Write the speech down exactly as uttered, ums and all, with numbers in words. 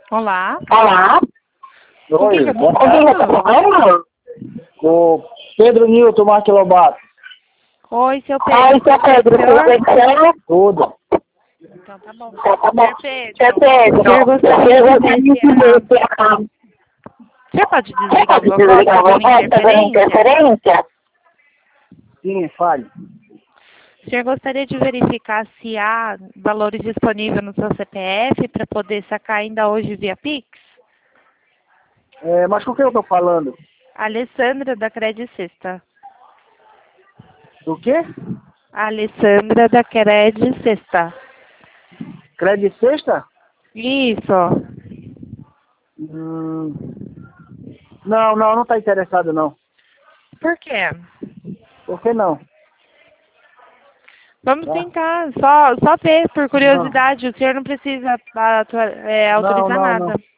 Olá. Olá. Com quem Oi, que eu tô com quem eu tô falando? falando? Com Pedro Nilton Marques Lobato. Oi, seu Oi, Pedro. seu Tudo bem com Pedro, o tudo senhor? bem com você? Tudo. Então tá bom. Tá, tá bom. senhor Seu Pedro, o senhor Pedro, gostaria eu de ver gostaria se de a... ver se a... O senhor pode Você desligar pode sua voz? desligar Tá a dando voz? Tá dando interferência? interferência? Sim, fale. O senhor gostaria de verificar se há valores disponíveis no seu C P F para poder sacar ainda hoje via Pix? É, mas com quem eu tô falando? Alessandra da Cred Sexta. Do quê? Alessandra da Cred Sexta. Crédito Sexta? Isso. Hum... Não, não, não tá interessado não. Por quê? Por que não? Vamos Tá? tentar, só, só ver, por Não, curiosidade. O senhor não precisa ah, atua- é, não, autorizar não, não. nada.